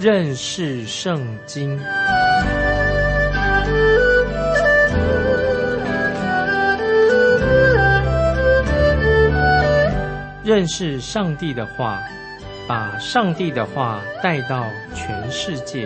认识圣经。认识上帝的话，把上帝的话带到全世界。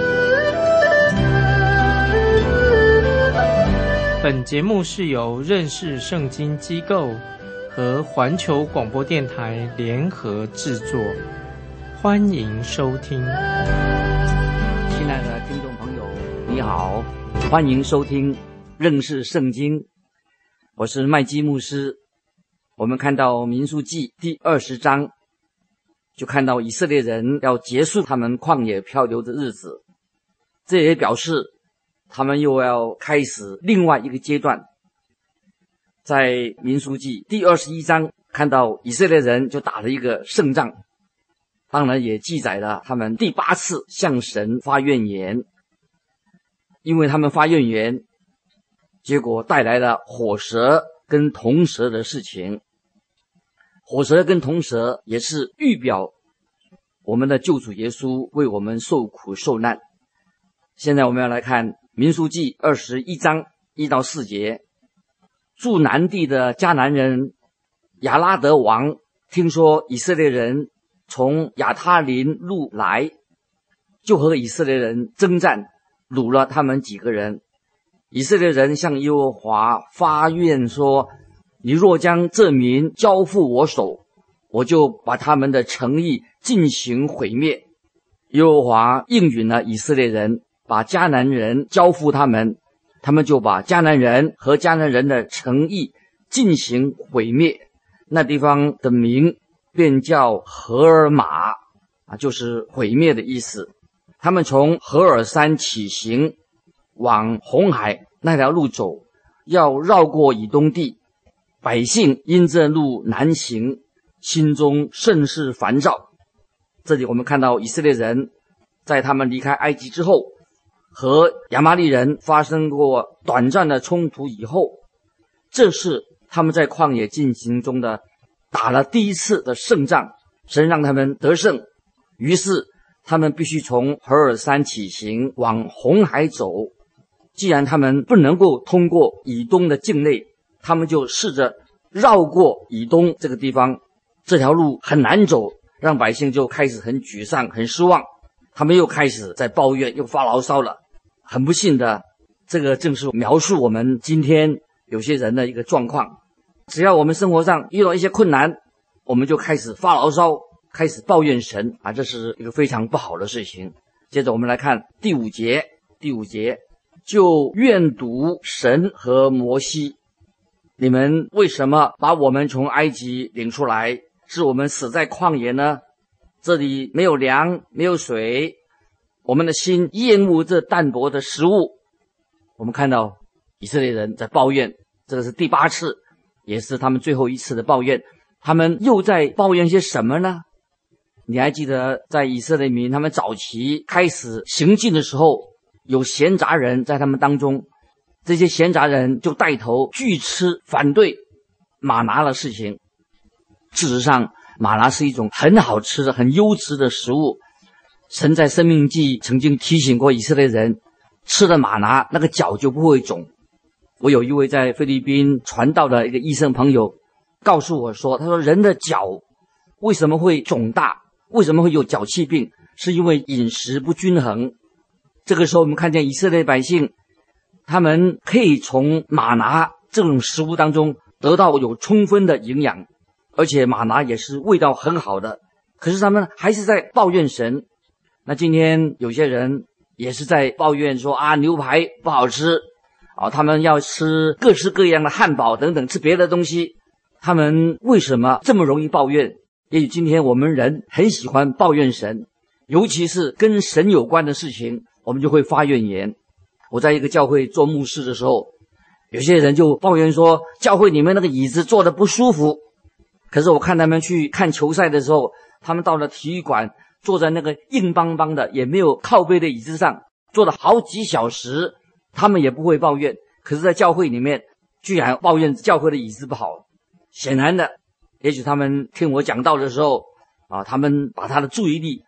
本节目是由认识圣经机构和环球广播电台联合制作，欢迎收听。亲爱的听众朋友，你好，欢迎收听认识圣经，我是麦基牧师。我们看到民数记第20章，就看到以色列人要结束他们旷野漂流的日子，这也表示他们又要开始另外一个阶段。在民数记第21章看到以色列人就打了一个胜仗，当然也记载了他们第8次向神发怨言，因为他们发怨言，结果带来了火蛇跟铜蛇的事情。火蛇跟铜蛇也是预表我们的救主耶稣为我们受苦受难。现在我们要来看民数记21章1到4节。住南地的迦南人亚拉德王听说以色列人从亚他林路来，就和以色列人征战，掳了他们几个人。以色列人向耶和华发愿说，你若将这民交付我手，我就把他们的城邑进行毁灭。耶和华应允了以色列人，把迦南人交付他们，他们就把迦南人和迦南人的城邑进行毁灭。那地方的名便叫何尔玛，就是毁灭的意思。他们从何尔山起行，往红海那条路走，要绕过以东地。百姓因这路难行，心中甚是烦躁。这里我们看到以色列人在他们离开埃及之后，和亚玛利人发生过短暂的冲突以后，这是他们在旷野进行中的打了第一次的胜仗，神让他们得胜，于是他们必须从何尔山起行，往红海走。既然他们不能够通过以东的境内，他们就试着绕过以东这个地方，这条路很难走，让百姓就开始很沮丧很失望，他们又开始在抱怨，又发牢骚了。很不幸的，这个正是描述我们今天有些人的一个状况。只要我们生活上遇到一些困难，我们就开始发牢骚，开始抱怨神这是一个非常不好的事情。接着我们来看第五节，就怨毒神和摩西，你们为什么把我们从埃及领出来，使我们死在旷野呢？这里没有粮，没有水，我们的心厌恶这淡薄的食物。我们看到以色列人在抱怨，这个是第8次，也是他们最后一次的抱怨。他们又在抱怨些什么呢？你还记得在以色列民他们早期开始行进的时候，有闲杂人在他们当中，这些闲杂人就带头拒吃反对玛拿的事情。事实上玛拿是一种很好吃的很优质的食物，神在申命记曾经提醒过以色列人，吃了玛拿那个脚就不会肿。我有一位在菲律宾传道的一个医生朋友告诉我说，他说人的脚为什么会肿大，为什么会有脚气病，是因为饮食不均衡。这个时候我们看见以色列百姓，他们可以从玛拿这种食物当中得到有充分的营养，而且玛拿也是味道很好的，可是他们还是在抱怨神。那今天有些人也是在抱怨说牛排不好吃他们要吃各式各样的汉堡等等，吃别的东西。他们为什么这么容易抱怨？也许今天我们人很喜欢抱怨神，尤其是跟神有关的事情，我们就会发怨言。我在一个教会做牧师的时候，有些人就抱怨说教会里面那个椅子坐得不舒服，可是我看他们去看球赛的时候，他们到了体育馆，坐在那个硬邦邦的也没有靠背的椅子上，坐了好几小时，他们也不会抱怨。可是在教会里面居然抱怨教会的椅子不好。显然的，也许他们听我讲道的时候他们把他的注意力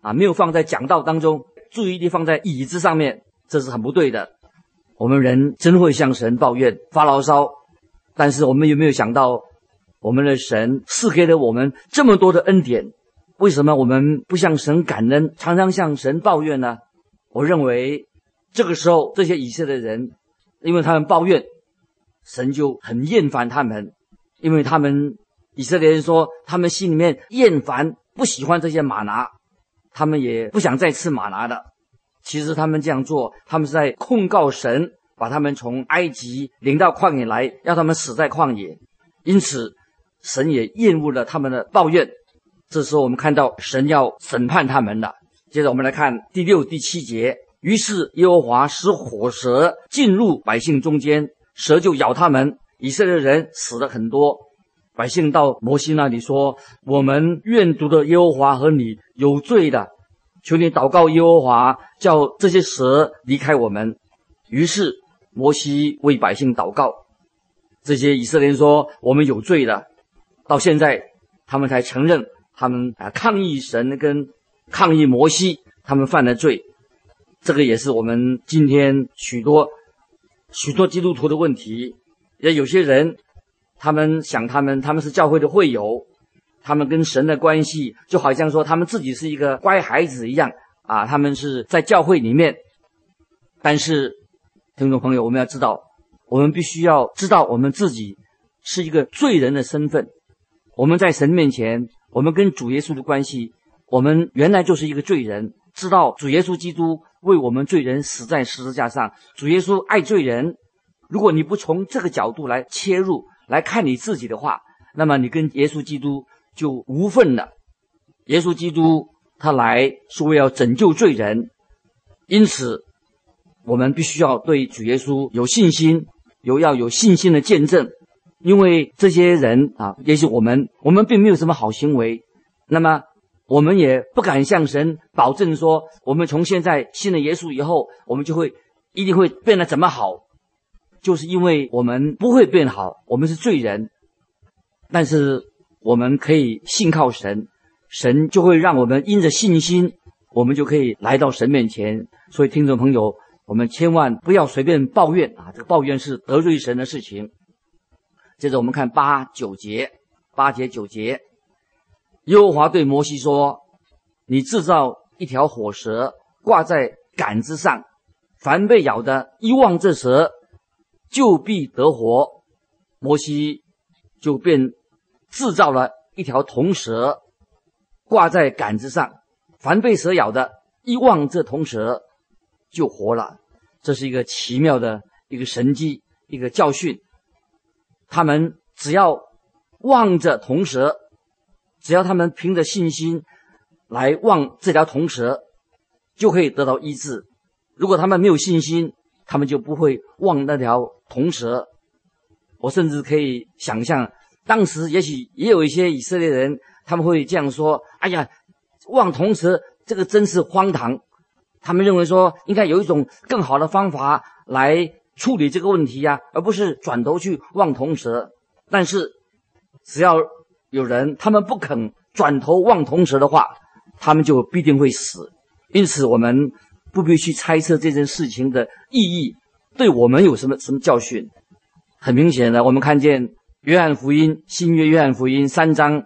没有放在讲道当中，注意力放在椅子上面，这是很不对的。我们人真会向神抱怨发牢骚，但是我们有没有想到我们的神赐给了我们这么多的恩典，为什么我们不向神感恩，常常向神抱怨呢？我认为这个时候这些以色列人，因为他们抱怨，神就很厌烦他们，因为他们以色列人说他们心里面厌烦不喜欢这些玛拿，他们也不想再吃玛拿的。其实他们这样做，他们是在控告神，把他们从埃及领到旷野来，要他们死在旷野。因此神也厌恶了他们的抱怨。这时候我们看到神要审判他们了。接着我们来看第6、第7节。于是耶和华使火蛇进入百姓中间，蛇就咬他们，以色列人死了很多。百姓到摩西那里说，我们愿读的耶和华和你有罪的，求你祷告耶和华，叫这些蛇离开我们。于是摩西为百姓祷告，这些以色列人说我们有罪的，到现在他们才承认他们抗议神跟抗议摩西，他们犯了罪。这个也是我们今天许多基督徒的问题。也有些人他们想他们是教会的会友，他们跟神的关系就好像说他们自己是一个乖孩子一样他们是在教会里面。但是听众朋友，我们要知道，我们必须要知道我们自己是一个罪人的身份。我们在神面前，我们跟主耶稣的关系，我们原来就是一个罪人，知道主耶稣基督为我们罪人死在十字架上，主耶稣爱罪人。如果你不从这个角度来切入来看你自己的话，那么你跟耶稣基督就无份了。耶稣基督他来是为了拯救罪人，因此我们必须要对主耶稣有信心，要有信心的见证。因为这些人也许我们并没有什么好行为，那么我们也不敢向神保证说我们从现在信了耶稣以后，我们就一定会变得怎么好，就是因为我们不会变好，我们是罪人。但是我们可以信靠神，神就会让我们因着信心，我们就可以来到神面前。所以听众朋友，我们千万不要随便抱怨这个抱怨是得罪神的事情。接着我们看8、9节，8节、9节。耶和华对摩西说，你制造一条火蛇挂在杆子上，凡被咬的一望这蛇，就必得活。摩西就便制造了一条铜蛇挂在杆子上，凡被蛇咬的一望这铜蛇就活了。这是一个奇妙的一个神迹，一个教训。他们只要望着铜蛇，只要他们凭着信心来望这条铜蛇，就可以得到医治。如果他们没有信心，他们就不会望那条铜蛇。我甚至可以想象，当时也许也有一些以色列人，他们会这样说，哎呀，望铜蛇这个真是荒唐。他们认为说应该有一种更好的方法来处理这个问题而不是转头去望铜蛇。但是只要有人他们不肯转头望铜蛇的话，他们就必定会死。因此我们不必去猜测这件事情的意义对我们有什么教训。很明显的，我们看见约翰福音，新约约翰福音3章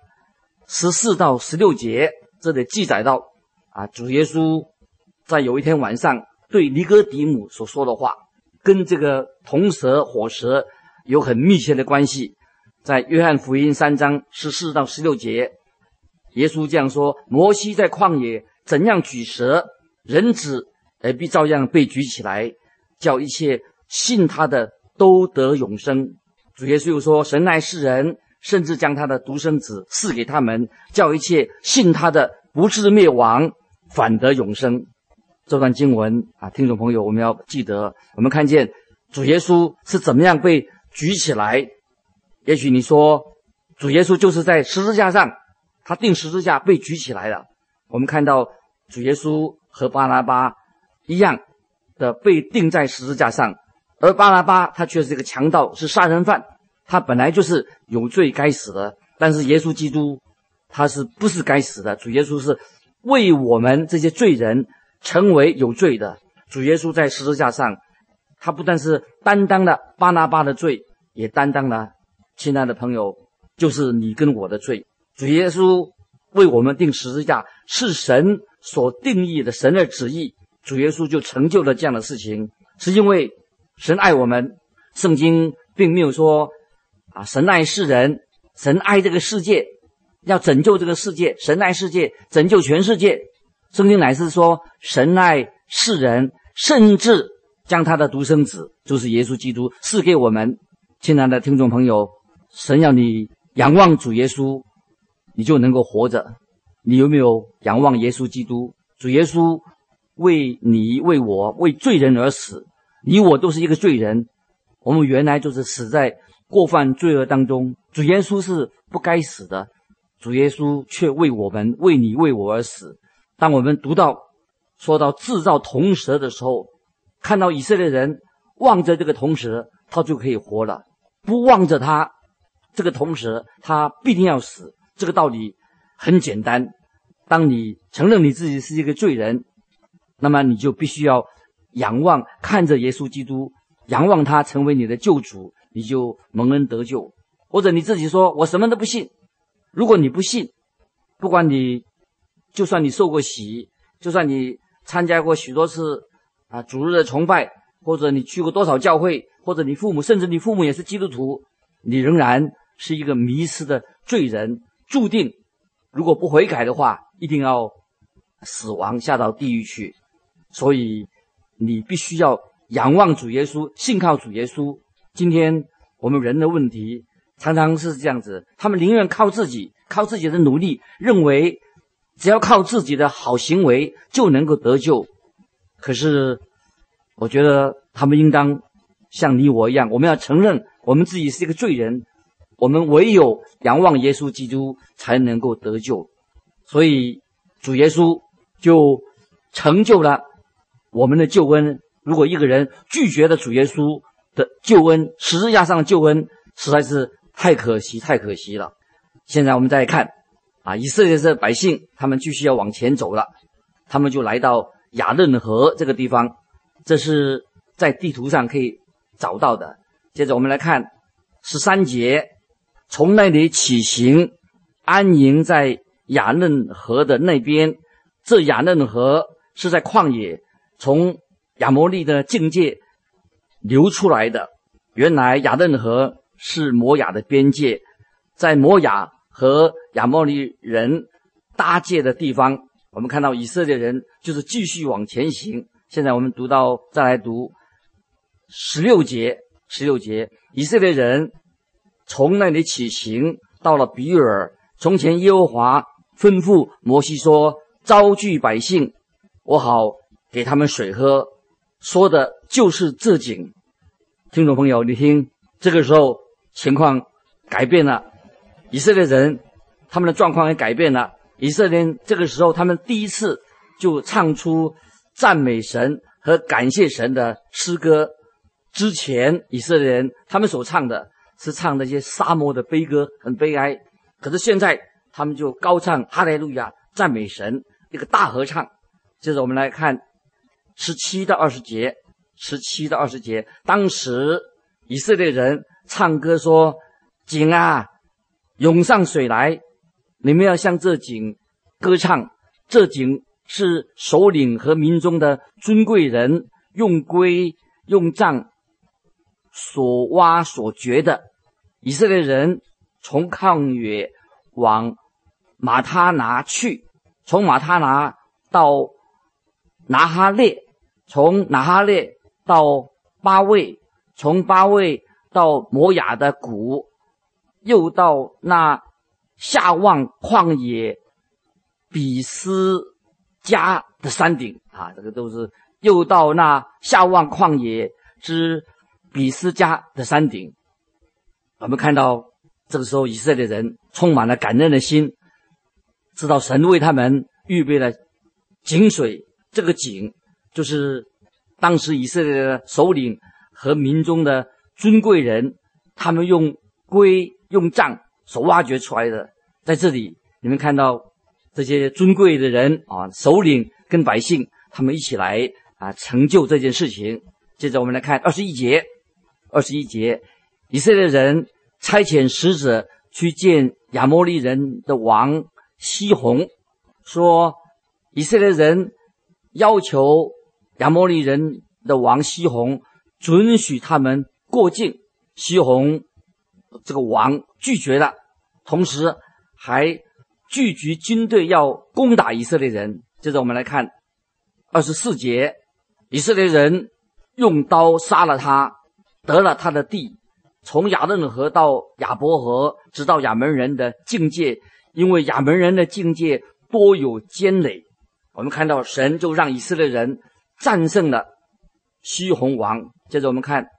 14到16节，这里记载到主耶稣在有一天晚上对尼哥底母所说的话，跟这个铜蛇火蛇有很密切的关系。在约翰福音3章14到16节，耶稣这样说，摩西在旷野怎样举蛇，人子也必照样被举起来，叫一切信他的都得永生。主耶稣又说，神爱世人，甚至将他的独生子赐给他们，叫一切信他的不至灭亡，反得永生。这段经文听众朋友，我们要记得，我们看见主耶稣是怎么样被举起来。也许你说主耶稣就是在十字架上，他钉十字架被举起来了。我们看到主耶稣和巴拿巴一样的被钉在十字架上，而巴拿巴他却是一个强盗，是杀人犯，他本来就是有罪该死的。但是耶稣基督他是不是该死的？主耶稣是为我们这些罪人成为有罪的。主耶稣在十字架上，他不但是担当了巴拿巴的罪，也担当了，亲爱的朋友，就是你跟我的罪。主耶稣为我们定十字架，是神所定义的，神的旨意。主耶稣就成就了这样的事情，是因为神爱我们。圣经并没有说神爱世人，神爱这个世界，要拯救这个世界，神爱世界，拯救全世界。圣经乃是说神爱世人，甚至将他的独生子，就是耶稣基督赐给我们。亲爱的听众朋友，神要你仰望主耶稣，你就能够活着。你有没有仰望耶稣基督？主耶稣为你为我为罪人而死，你我都是一个罪人，我们原来就是死在过犯罪恶当中。主耶稣是不该死的，主耶稣却为我们为你为我而死。当我们说到制造铜蛇的时候，看到以色列人望着这个铜蛇，他就可以活了；不望着他这个铜蛇，他必定要死。这个道理很简单，当你承认你自己是一个罪人，那么你就必须要仰望，看着耶稣基督，仰望他成为你的救主，你就蒙恩得救。或者你自己说我什么都不信，如果你不信，不管你就算你受过洗，就算你参加过许多次主日的崇拜，或者你去过多少教会，或者你父母，甚至你父母也是基督徒，你仍然是一个迷失的罪人，注定如果不悔改的话，一定要死亡，下到地狱去。所以你必须要仰望主耶稣，信靠主耶稣。今天我们人的问题常常是这样子，他们宁愿靠自己的努力，认为只要靠自己的好行为就能够得救。可是我觉得他们应当像你我一样，我们要承认我们自己是一个罪人，我们唯有仰望耶稣基督才能够得救。所以主耶稣就成就了我们的救恩。如果一个人拒绝了主耶稣的救恩，十字架上的救恩，实在是太可惜了。现在我们再看以色列的百姓，他们继续要往前走了，他们就来到雅嫩河这个地方，这是在地图上可以找到的。接着我们来看13节，从那里起行，安营在雅嫩河的那边。这雅嫩河是在旷野从亚摩利的境界流出来的。原来雅嫩河是摩亚的边界，在摩亚和亚摩利人搭界的地方，我们看到以色列人就是继续往前行。现在我们再来读16节，以色列人从那里起行，到了比尔。从前耶和华吩咐摩西说，招聚百姓，我好给他们水喝，说的就是这井。听众朋友，你听，这个时候情况改变了，以色列人他们的状况也改变了。以色列人这个时候他们第一次就唱出赞美神和感谢神的诗歌。之前以色列人他们所唱的是唱那些沙漠的悲歌，很悲哀，可是现在他们就高唱哈利路亚，赞美神，一个大合唱。接着我们来看17到20节，当时以色列人唱歌说，井啊，涌上水来，你们要向这井歌唱。这井是首领和民中的尊贵人用规用杖所挖所掘的。以色列人从旷野往马他拿去，从马他拿到拿哈列，从拿哈列到巴卫，从巴卫到摩亚的谷，又到那下望旷野比斯加的山顶这个都是又到那下望旷野之比斯加的山顶。我们看到这个时候以色列人充满了感恩的心，知道神为他们预备了井水。这个井就是当时以色列的首领和民中的尊贵人，他们用规用杖所挖掘出来的。在这里你们看到这些尊贵的人首领跟百姓，他们一起来成就这件事情。接着我们来看21节，以色列人差遣使者去见亚摩利人的王西宏，说以色列人要求亚摩利人的王西宏准许他们过境。西宏这个王拒绝了，同时还聚集军队要攻打以色列人。接着我们来看24节，以色列人用刀杀了他，得了他的地，从雅嫩河到亚伯河，直到亚门人的境界，因为亚门人的境界多有坚垒。我们看到神就让以色列人战胜了西宏王。接着我们看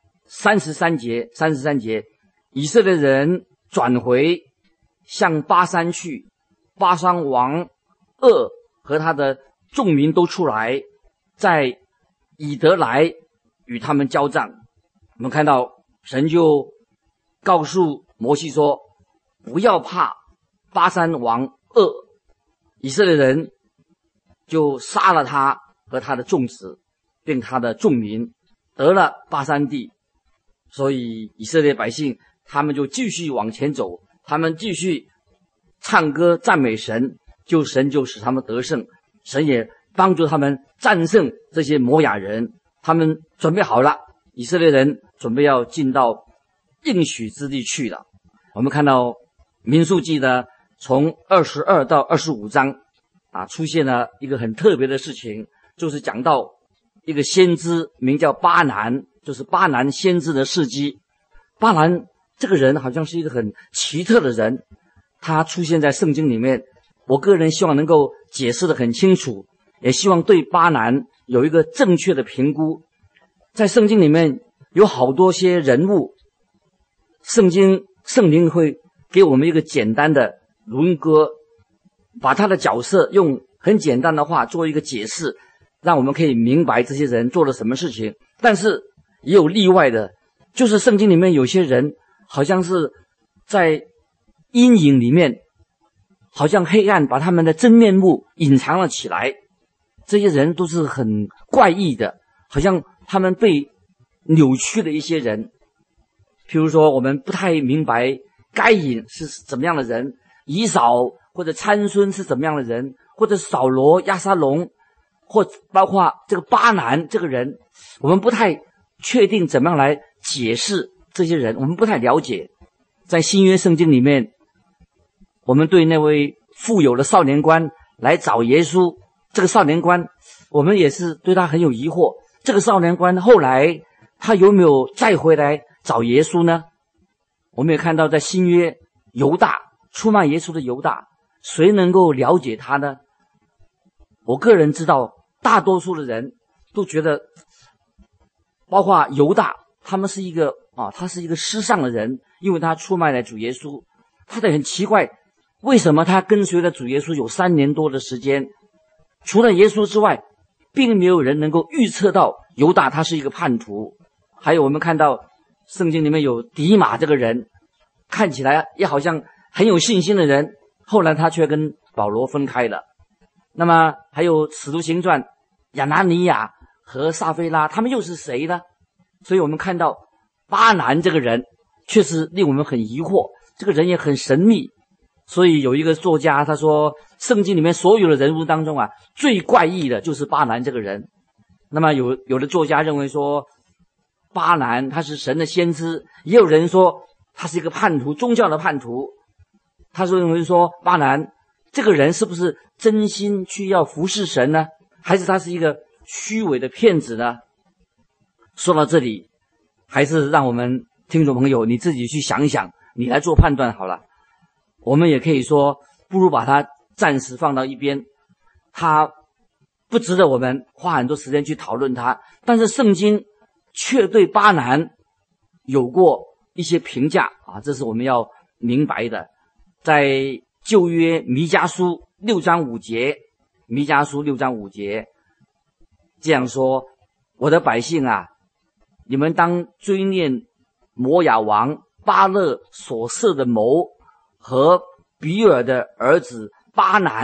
33节，以色列人转回向巴山去，巴山王噩和他的众民都出来，在以德来与他们交战。我们看到神就告诉摩西说，不要怕巴山王噩，以色列人就杀了他和他的众子并他的众民，得了巴山地。所以以色列百姓他们就继续往前走，他们继续唱歌赞美神，神就使他们得胜，神也帮助他们战胜这些摩亚人。他们准备好了，以色列人准备要进到应许之地去了。我们看到民数记的从22到25章出现了一个很特别的事情，就是讲到一个先知名叫巴南，就是巴南先知的事迹。巴南这个人好像是一个很奇特的人，他出现在圣经里面，我个人希望能够解释得很清楚，也希望对巴南有一个正确的评估。在圣经里面有好多些人物，圣灵会给我们一个简单的轮廓，把他的角色用很简单的话做一个解释，让我们可以明白这些人做了什么事情。但是也有例外的，就是圣经里面有些人好像是在阴影里面，好像黑暗把他们的真面目隐藏了起来。这些人都是很怪异的，好像他们被扭曲的一些人。譬如说我们不太明白该隐是怎么样的人，以扫或者参孙是怎么样的人，或者扫罗、押沙龙，或包括这个巴南这个人，我们不太确定怎么样来解释这些人，我们不太了解。在新约圣经里面，我们对那位富有的少年官来找耶稣，这个少年官我们也是对他很有疑惑，这个少年官后来他有没有再回来找耶稣呢？我们也看到在新约犹大，出卖耶稣的犹大，谁能够了解他呢？我个人知道大多数的人都觉得，包括犹大，他是一个失丧的人，因为他出卖了主耶稣。他的很奇怪，为什么他跟随了主耶稣有3年多的时间，除了耶稣之外，并没有人能够预测到犹大他是一个叛徒。还有我们看到圣经里面有迪马这个人，看起来也好像很有信心的人，后来他却跟保罗分开了。那么还有使徒行传，亚拿尼亚和撒非拉，他们又是谁呢？所以我们看到巴南这个人确实令我们很疑惑，这个人也很神秘。所以有一个作家他说，圣经里面所有的人物当中最怪异的就是巴南这个人。那么有的作家认为说巴南他是神的先知，也有人说他是一个叛徒，宗教的叛徒。他认为说巴南这个人是不是真心去要服侍神呢？还是他是一个虚伪的骗子呢？说到这里，还是让我们听众朋友你自己去想一想，你来做判断好了。我们也可以说，不如把它暂时放到一边，他不值得我们花很多时间去讨论他。但是圣经却对巴南有过一些评价这是我们要明白的。在旧约弥迦书6章5节，弥迦书6章5节这样说，我的百姓你们当追念摩亚王巴勒所设的谋，和比尔的儿子巴南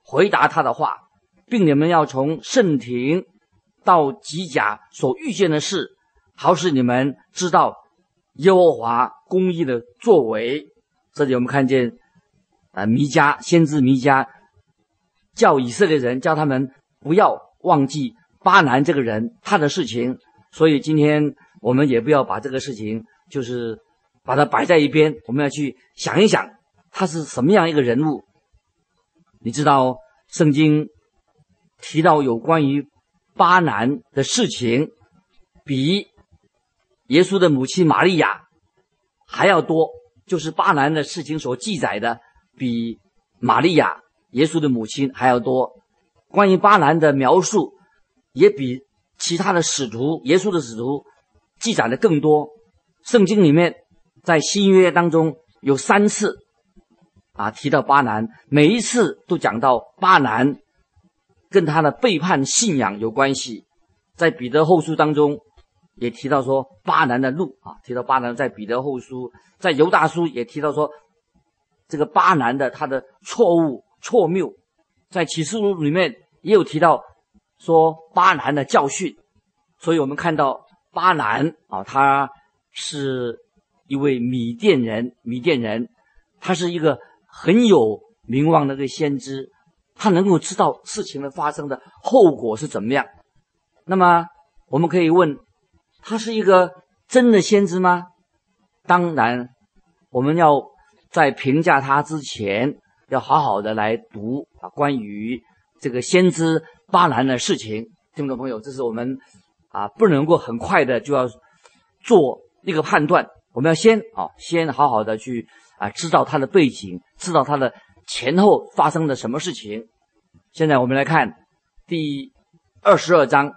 回答他的话，并你们要从圣庭到吉甲所遇见的事，好使你们知道耶和华公义的作为。这里我们看见先知弥迦叫以色列人，叫他们不要忘记巴兰这个人他的事情。所以今天我们也不要把这个事情就是把它摆在一边，我们要去想一想他是什么样一个人物。你知道圣经提到有关于巴兰的事情比耶稣的母亲玛利亚还要多，就是巴兰的事情所记载的比玛利亚耶稣的母亲还要多。关于巴兰的描述也比其他的使徒耶稣的使徒记载的更多。圣经里面在新约当中有3次提到巴兰，每一次都讲到巴兰跟他的背叛信仰有关系。在彼得后书当中也提到说巴兰的路提到巴兰，在彼得后书，在犹大书也提到说这个巴兰的他的错误错谬，在启示录里面也有提到说巴兰的教训。所以我们看到巴兰他是一位米甸人，他是一个很有名望的一个先知，他能够知道事情的发生的后果是怎么样。那么我们可以问，他是一个真的先知吗？当然，我们要在评价他之前要好好的来读关于这个先知巴兰的事情。听众朋友，这是我们不能够很快的就要做一个判断，我们要先好好的去知道他的背景，知道他的前后发生了什么事情。现在我们来看第22章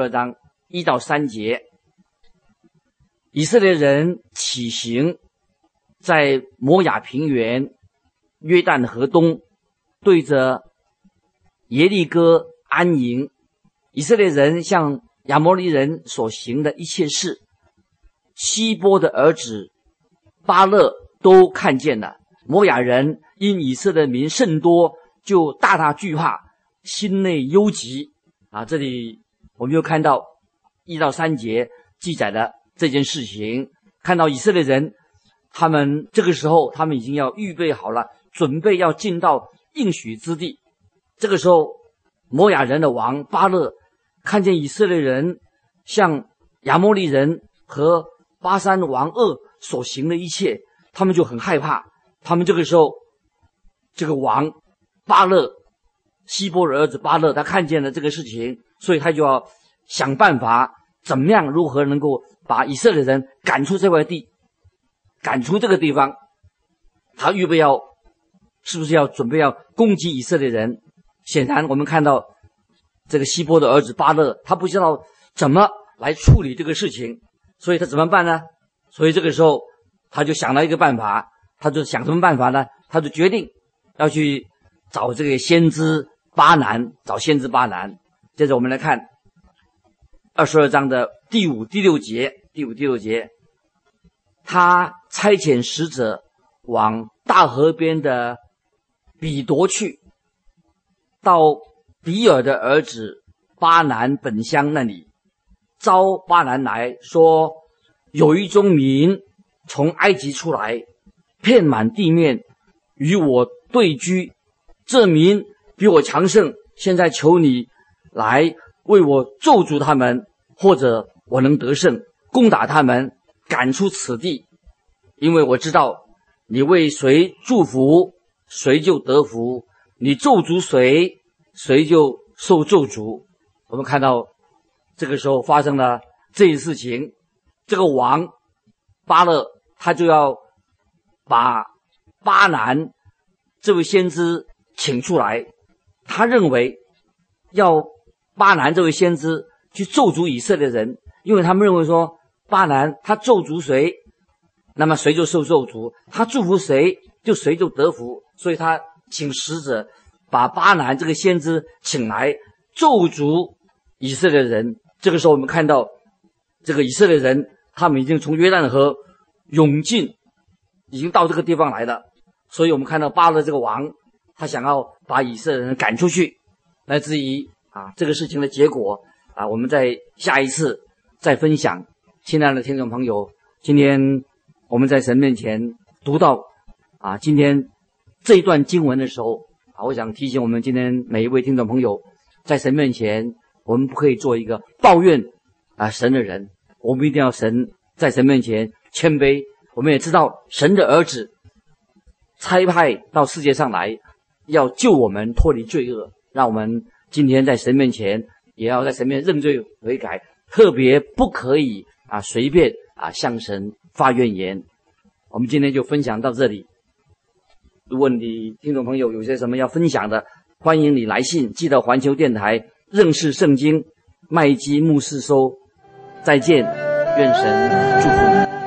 1到3节。以色列人起行，在摩亚平原约旦河东，对着耶利哥安营。以色列人向亚摩利人所行的一切事，希波的儿子巴勒都看见了。摩亚人因以色列民甚多，就大大惧怕，心内忧急。这里我们又看到1到3节记载的这件事情，看到以色列人他们这个时候他们已经要预备好了，准备要进到应许之地。这个时候摩亚人的王巴勒看见以色列人向亚摩利人和巴珊王噩所行的一切，他们就很害怕。他们这个时候这个王巴勒，希波的儿子巴勒，他看见了这个事情，所以他就要想办法怎么样如何能够把以色列人赶出这块地，赶出这个地方。他预备是不是要准备要攻击以色列人？显然我们看到这个希波的儿子巴勒，他不知道怎么来处理这个事情，所以他怎么办呢？所以这个时候他就想了一个办法。他就想什么办法呢？他就决定要去找这个先知巴兰，接着我们来看22章的第5、第6节。他差遣使者往大河边的比夺去，到比尔的儿子巴兰本乡那里，招巴兰来说，有一宗民从埃及出来，遍满地面，与我对居。这民比我强盛，现在求你来为我咒诅他们，或者我能得胜，攻打他们，赶出此地。因为我知道你为谁祝福，谁就得福；你咒诅谁，谁就受咒诅。我们看到这个时候发生了这一事情，这个王巴勒他就要把巴兰这位先知请出来，他认为要巴兰这位先知去咒诅以色列人，因为他们认为说巴兰他咒诅谁，那么谁就受咒诅，他祝福谁，谁就得福。所以他请使者把巴兰这个先知请来咒诅以色列人。这个时候我们看到这个以色列人他们已经从约旦河涌进，已经到这个地方来了。所以我们看到巴勒这个王他想要把以色列人赶出去。来自于这个事情的结果我们在下一次再分享。亲爱的听众朋友，今天我们在神面前读到今天这一段经文的时候我想提醒我们今天每一位听众朋友，在神面前我们不可以做一个抱怨神的人，我们一定要在神面前谦卑。我们也知道神的儿子差派到世界上来要救我们脱离罪恶，让我们今天在神面前也要在神面前认罪悔改，特别不可以随便向神发怨言。我们今天就分享到这里。如果你听众朋友有些什么要分享的，欢迎你来信寄到环球电台认识圣经麦基牧师收。再见，愿神祝福你。